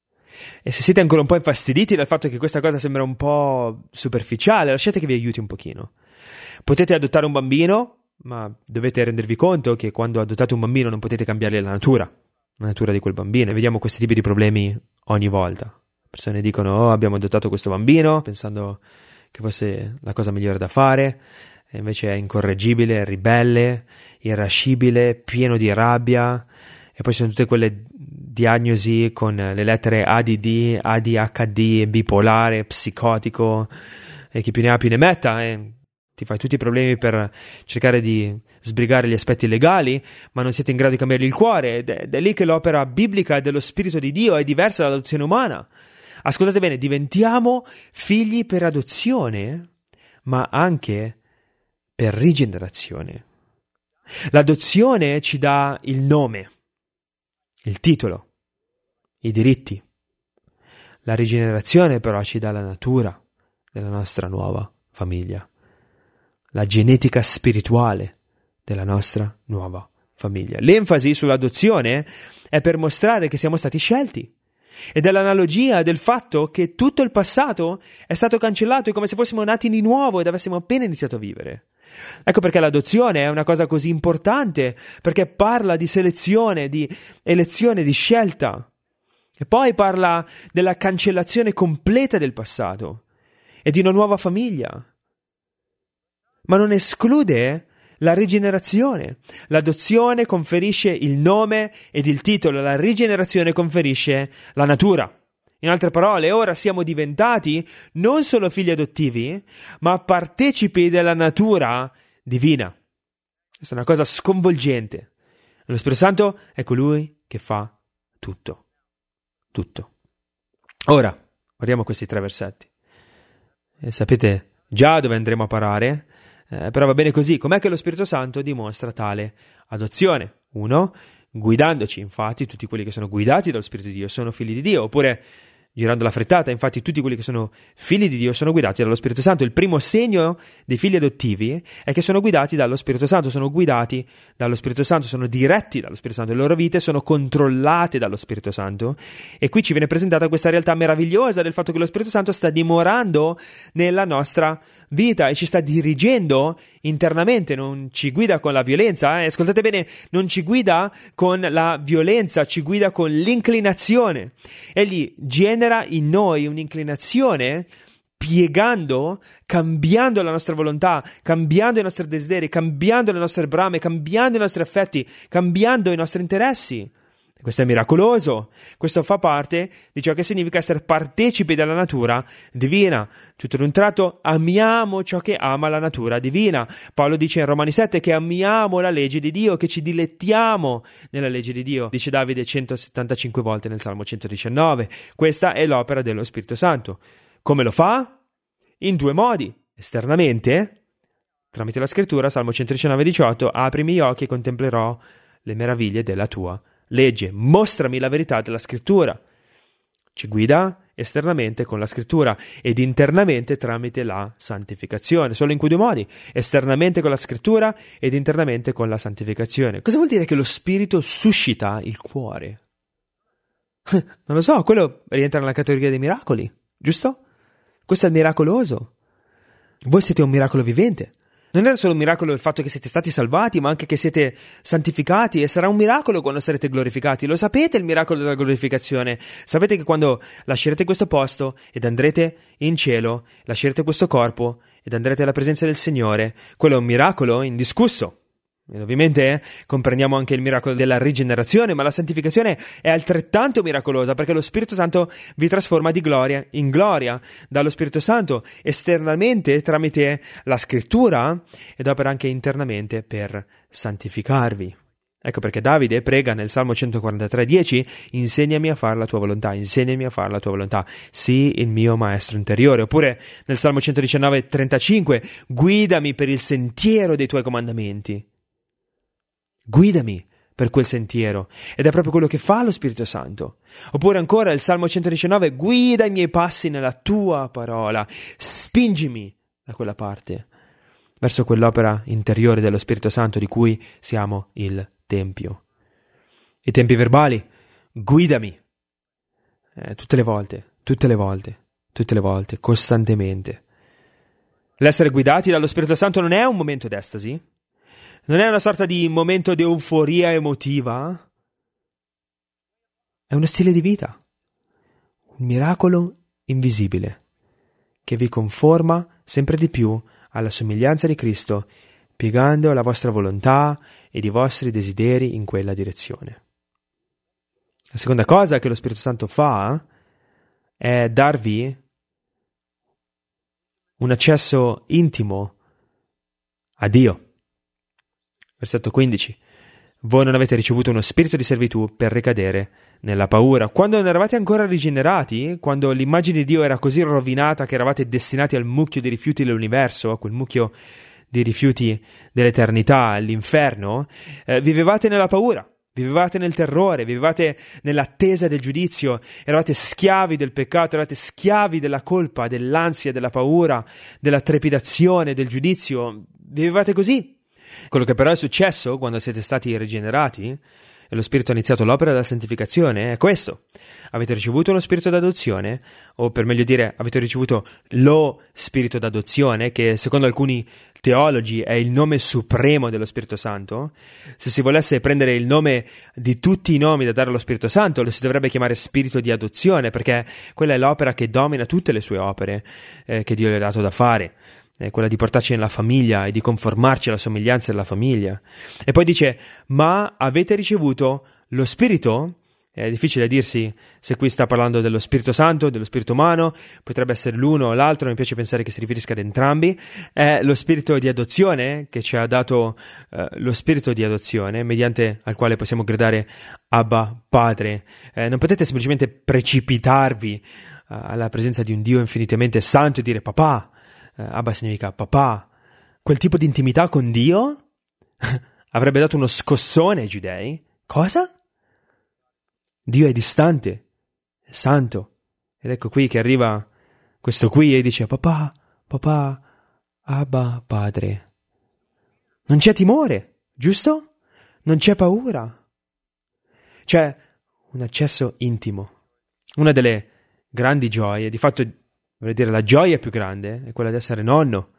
E se siete ancora un po' infastiditi dal fatto che questa cosa sembra un po' superficiale, lasciate che vi aiuti un pochino. Potete adottare un bambino, ma dovete rendervi conto che quando adottate un bambino non potete cambiare la natura di quel bambino. E vediamo questi tipi di problemi ogni volta. Persone dicono, abbiamo adottato questo bambino pensando che fosse la cosa migliore da fare, e invece è incorreggibile, ribelle, irascibile, pieno di rabbia, e poi ci sono tutte quelle diagnosi con le lettere ADD, ADHD, bipolare, psicotico, e chi più ne ha più ne metta, e ti fai tutti i problemi per cercare di sbrigare gli aspetti legali, ma non siete in grado di cambiargli il cuore, ed è lì che l'opera biblica dello Spirito di Dio è diversa dall'adozione umana. Ascoltate bene, diventiamo figli per adozione, ma anche per rigenerazione. L'adozione ci dà il nome, il titolo, i diritti. La rigenerazione però ci dà la natura della nostra nuova famiglia, la genetica spirituale della nostra nuova famiglia. L'enfasi sull'adozione è per mostrare che siamo stati scelti, ed è l'analogia del fatto che tutto il passato è stato cancellato, è come se fossimo nati di nuovo ed avessimo appena iniziato a vivere. Ecco perché l'adozione è una cosa così importante, perché parla di selezione, di elezione, di scelta. E poi parla della cancellazione completa del passato. e di una nuova famiglia. Ma non esclude la rigenerazione. L'adozione conferisce il nome ed il titolo, la rigenerazione conferisce la natura. In altre parole, ora siamo diventati non solo figli adottivi, ma partecipi della natura divina. Questa è una cosa sconvolgente. Lo Spirito Santo è colui che fa tutto. Tutto. Ora, guardiamo questi 3 versetti. E sapete già dove andremo a parare, però va bene così. Com'è che lo Spirito Santo dimostra tale adozione? 1. Guidandoci. Infatti tutti quelli che sono guidati dallo Spirito di Dio sono figli di Dio. Oppure, girando la frittata, infatti tutti quelli che sono figli di Dio sono guidati dallo Spirito Santo. Il primo segno dei figli adottivi è che sono guidati dallo Spirito Santo, sono guidati dallo Spirito Santo, sono diretti dallo Spirito Santo, le loro vite sono controllate dallo Spirito Santo. E qui ci viene presentata questa realtà meravigliosa del fatto che lo Spirito Santo sta dimorando nella nostra vita e ci sta dirigendo internamente, non ci guida con la violenza, ascoltate bene, non ci guida con la violenza, ci guida con l'inclinazione. Egli genera in noi un'inclinazione piegando, cambiando la nostra volontà, cambiando i nostri desideri, cambiando le nostre brame, cambiando i nostri affetti, cambiando i nostri interessi. Questo è miracoloso, questo fa parte di ciò che significa essere partecipi della natura divina. Tutto ad un tratto amiamo ciò che ama la natura divina. Paolo dice in Romani 7 che amiamo la legge di Dio, che ci dilettiamo nella legge di Dio. Dice Davide 175 volte nel Salmo 119. Questa è l'opera dello Spirito Santo. Come lo fa? In 2 modi. Esternamente, tramite la scrittura, Salmo 119:18, aprimi gli occhi e contemplerò le meraviglie della tua legge, mostrami la verità della scrittura. Ci guida esternamente con la scrittura ed internamente tramite la santificazione. Solo in quei 2 modi, esternamente con la scrittura ed internamente con la santificazione. Cosa vuol dire che lo Spirito suscita il cuore? Non lo so, quello rientra nella categoria dei miracoli, giusto? Questo è il miracoloso. Voi siete un miracolo vivente. Non era solo un miracolo il fatto che siete stati salvati, ma anche che siete santificati, e sarà un miracolo quando sarete glorificati. Lo sapete il miracolo della glorificazione? Sapete che quando lascerete questo posto ed andrete in cielo, lascerete questo corpo ed andrete alla presenza del Signore, quello è un miracolo indiscusso. E ovviamente comprendiamo anche il miracolo della rigenerazione, ma la santificazione è altrettanto miracolosa perché lo Spirito Santo vi trasforma di gloria in gloria. Dallo Spirito Santo esternamente tramite la scrittura ed opera anche internamente per santificarvi. Ecco perché Davide prega nel Salmo 143:10: insegnami a fare la tua volontà, insegnami a fare la tua volontà, sii il mio maestro interiore. Oppure nel Salmo 119:35: guidami per il sentiero dei tuoi comandamenti. Guidami per quel sentiero, ed è proprio quello che fa lo Spirito Santo. Oppure ancora il Salmo 119: guida i miei passi nella tua parola, spingimi da quella parte, verso quell'opera interiore dello Spirito Santo di cui siamo il Tempio. I tempi verbali: guidami, tutte le volte, costantemente. L'essere guidati dallo Spirito Santo non è un momento d'estasi, non è una sorta di momento di euforia emotiva, è uno stile di vita, un miracolo invisibile che vi conforma sempre di più alla somiglianza di Cristo, piegando la vostra volontà ed i vostri desideri in quella direzione. La seconda cosa che lo Spirito Santo fa è darvi un accesso intimo a Dio. Versetto 15. Voi non avete ricevuto uno spirito di servitù per ricadere nella paura. Quando non eravate ancora rigenerati, quando l'immagine di Dio era così rovinata che eravate destinati al mucchio di rifiuti dell'universo, a quel mucchio di rifiuti dell'eternità, all'inferno, vivevate nella paura, vivevate nel terrore, vivevate nell'attesa del giudizio, eravate schiavi del peccato, eravate schiavi della colpa, dell'ansia, della paura, della trepidazione, del giudizio. Vivevate così. Quello che però è successo quando siete stati rigenerati e lo Spirito ha iniziato l'opera della santificazione è questo. Avete ricevuto uno spirito d'adozione, o per meglio dire, avete ricevuto lo spirito d'adozione, che secondo alcuni teologi è il nome supremo dello Spirito Santo. Se si volesse prendere il nome di tutti i nomi da dare allo Spirito Santo, lo si dovrebbe chiamare spirito di adozione, perché quella è l'opera che domina tutte le sue opere che Dio gli ha dato da fare. È quella di portarci nella famiglia e di conformarci alla somiglianza della famiglia. E poi dice, ma avete ricevuto lo Spirito? È difficile dirsi se qui sta parlando dello Spirito Santo, dello Spirito umano, potrebbe essere l'uno o l'altro, mi piace pensare che si riferisca ad entrambi. È lo Spirito di adozione che ci ha dato lo Spirito di adozione, mediante al quale possiamo gridare Abba, Padre. Non potete semplicemente precipitarvi alla presenza di un Dio infinitamente santo e dire papà. Abba significa papà. Quel tipo di intimità con Dio avrebbe dato uno scossone ai giudei. Cosa? Dio è distante, è santo. Ed ecco qui che arriva questo qui e dice papà, papà, Abba, Padre. Non c'è timore, giusto? Non c'è paura. C'è un accesso intimo. Una delle grandi gioie, di fatto vorrei dire la gioia più grande, è quella di essere nonno.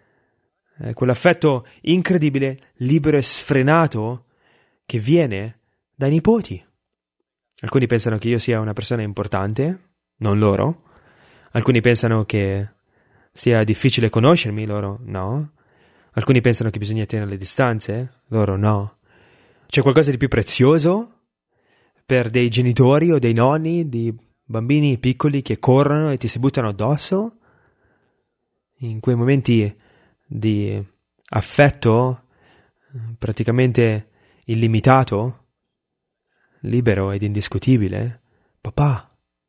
È quell'affetto incredibile, libero e sfrenato che viene dai nipoti. Alcuni pensano che io sia una persona importante, non loro. Alcuni pensano che sia difficile conoscermi, loro no. Alcuni pensano che bisogna tenere le distanze, loro no. C'è qualcosa di più prezioso per dei genitori o dei nonni di bambini piccoli che corrono e ti si buttano addosso? In quei momenti di affetto praticamente illimitato, libero ed indiscutibile, papà,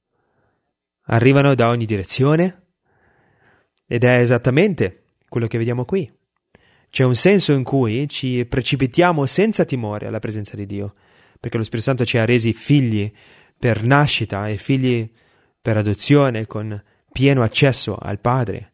arrivano da ogni direzione ed è esattamente quello che vediamo qui. C'è un senso in cui ci precipitiamo senza timore alla presenza di Dio, perché lo Spirito Santo ci ha resi figli per nascita e figli per adozione con pieno accesso al Padre.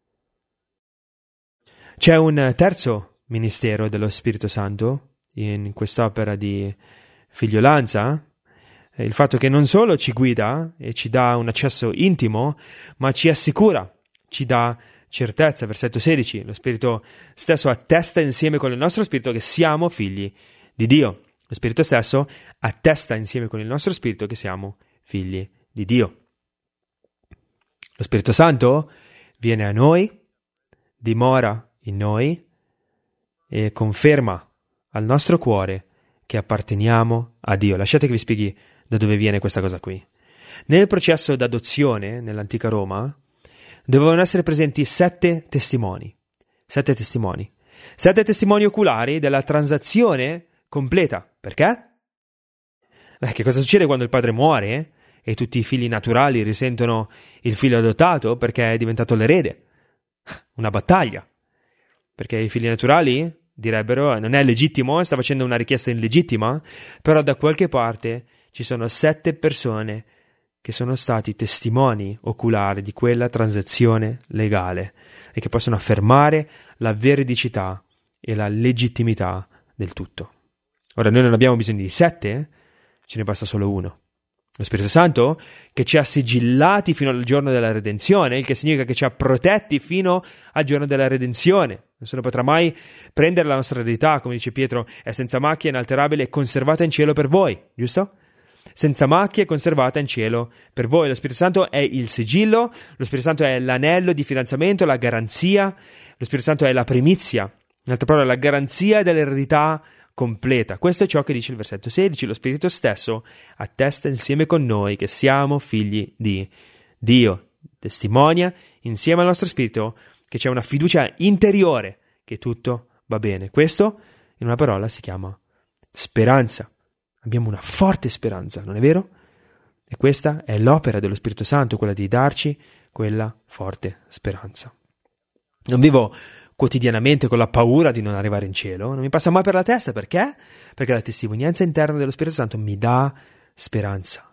C'è un terzo ministero dello Spirito Santo in quest'opera di figliolanza, il fatto che non solo ci guida e ci dà un accesso intimo, ma ci assicura, ci dà certezza. Versetto 16, lo Spirito stesso attesta insieme con il nostro spirito che siamo figli di Dio. Lo Spirito stesso attesta insieme con il nostro spirito che siamo figli di Dio. Lo Spirito Santo viene a noi, dimora in noi e conferma al nostro cuore che apparteniamo a Dio. Lasciate che vi spieghi da dove viene questa cosa qui. Nel processo d'adozione nell'antica Roma dovevano essere presenti 7 testimoni. 7 testimoni. 7 testimoni oculari della transazione completa. Perché? Che cosa succede quando il padre muore e tutti i figli naturali risentono il figlio adottato perché è diventato l'erede? Una battaglia. Perché i figli naturali direbbero non è legittimo, sta facendo una richiesta illegittima, però da qualche parte ci sono 7 persone che sono stati testimoni oculari di quella transazione legale e che possono affermare la veridicità e la legittimità del tutto. Ora noi non abbiamo bisogno di 7, ce ne basta solo uno. Lo Spirito Santo che ci ha sigillati fino al giorno della redenzione, il che significa che ci ha protetti fino al giorno della redenzione. Nessuno potrà mai prendere la nostra eredità, come dice Pietro, è senza macchia, inalterabile e conservata in cielo per voi, giusto? Senza macchia e conservata in cielo per voi. Lo Spirito Santo è il sigillo, lo Spirito Santo è l'anello di fidanzamento, la garanzia, lo Spirito Santo è la primizia, in altre parole la garanzia dell'eredità completa. Questo è ciò che dice il versetto 16. Lo Spirito stesso attesta insieme con noi che siamo figli di Dio. Testimonia insieme al nostro spirito che c'è una fiducia interiore che tutto va bene. Questo, in una parola, si chiama speranza. Abbiamo una forte speranza, non è vero? E questa è l'opera dello Spirito Santo, quella di darci quella forte speranza. Non vivo quotidianamente con la paura di non arrivare in cielo, non mi passa mai per la testa, perché? Perché la testimonianza interna dello Spirito Santo mi dà speranza,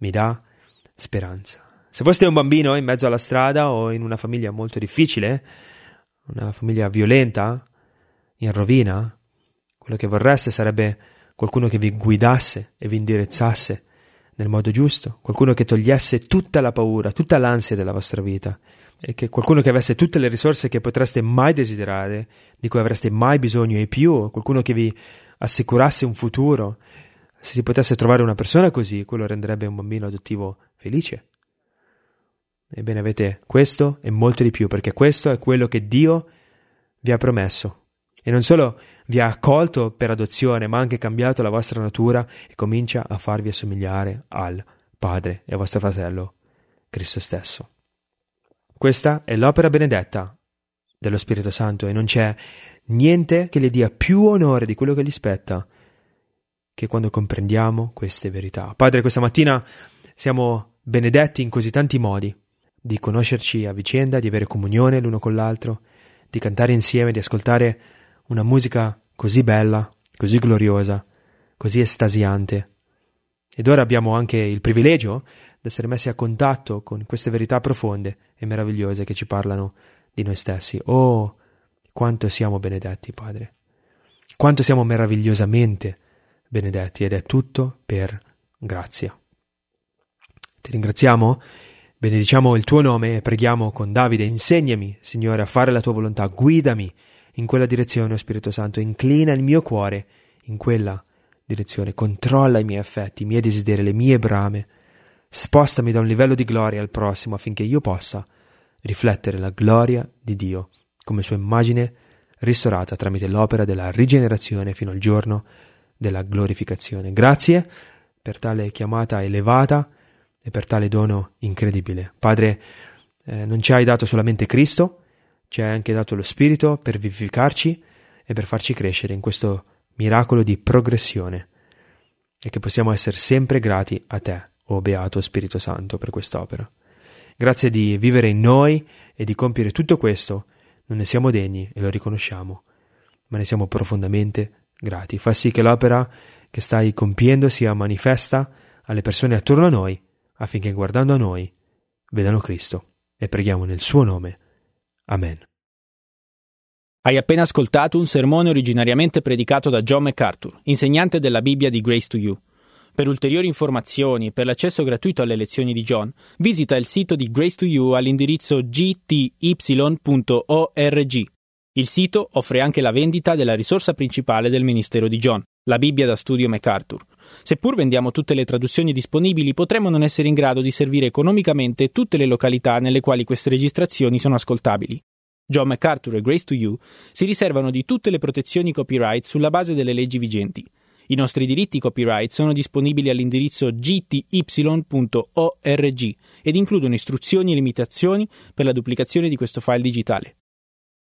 Se foste un bambino in mezzo alla strada o in una famiglia molto difficile, una famiglia violenta, in rovina, quello che vorreste sarebbe qualcuno che vi guidasse e vi indirizzasse nel modo giusto, qualcuno che togliesse tutta la paura, tutta l'ansia della vostra vita, e che qualcuno che avesse tutte le risorse che potreste mai desiderare, di cui avreste mai bisogno e più, qualcuno che vi assicurasse un futuro. Se si potesse trovare una persona così, quello renderebbe un bambino adottivo felice. Ebbene, avete questo e molto di più, perché questo è quello che Dio vi ha promesso. E non solo vi ha accolto per adozione, ma ha anche cambiato la vostra natura e comincia a farvi assomigliare al Padre e a vostro fratello Cristo stesso. Questa è l'opera benedetta dello Spirito Santo e non c'è niente che le dia più onore di quello che gli spetta che quando comprendiamo queste verità. Padre, questa mattina siamo benedetti in così tanti modi, di conoscerci a vicenda, di avere comunione l'uno con l'altro, di cantare insieme, di ascoltare una musica così bella, così gloriosa, così estasiante. Ed ora abbiamo anche il privilegio di essere messi a contatto con queste verità profonde e meravigliose che ci parlano di noi stessi. Oh, quanto siamo benedetti, Padre! Quanto siamo meravigliosamente benedetti, ed è tutto per grazia. Ti ringraziamo, benediciamo il tuo nome e preghiamo con Davide: insegnami, Signore, a fare la tua volontà, guidami in quella direzione, o Spirito Santo, inclina il mio cuore in quella direzione, controlla i miei affetti, i miei desideri, le mie brame, spostami da un livello di gloria al prossimo affinché io possa riflettere la gloria di Dio come sua immagine ristorata tramite l'opera della rigenerazione fino al giorno della glorificazione. Grazie per tale chiamata elevata e per tale dono incredibile. Padre, non ci hai dato solamente Cristo, ci hai anche dato lo Spirito per vivificarci e per farci crescere in questo miracolo di progressione, e che possiamo essere sempre grati a te, o Beato Spirito Santo, per quest'opera. Grazie di vivere in noi e di compiere tutto questo. Non ne siamo degni e lo riconosciamo, ma ne siamo profondamente grati. Fa sì che l'opera che stai compiendo sia manifesta alle persone attorno a noi, affinché guardando a noi vedano Cristo, e preghiamo nel suo nome. Amen. Hai appena ascoltato un sermone originariamente predicato da John MacArthur, insegnante della Bibbia di Grace to You. Per ulteriori informazioni e per l'accesso gratuito alle lezioni di John, visita il sito di Grace to You all'indirizzo gty.org. Il sito offre anche la vendita della risorsa principale del ministero di John, la Bibbia da studio MacArthur. Seppur vendiamo tutte le traduzioni disponibili, potremmo non essere in grado di servire economicamente tutte le località nelle quali queste registrazioni sono ascoltabili. John MacArthur e Grace to You si riservano di tutte le protezioni copyright sulla base delle leggi vigenti. I nostri diritti copyright sono disponibili all'indirizzo gty.org ed includono istruzioni e limitazioni per la duplicazione di questo file digitale.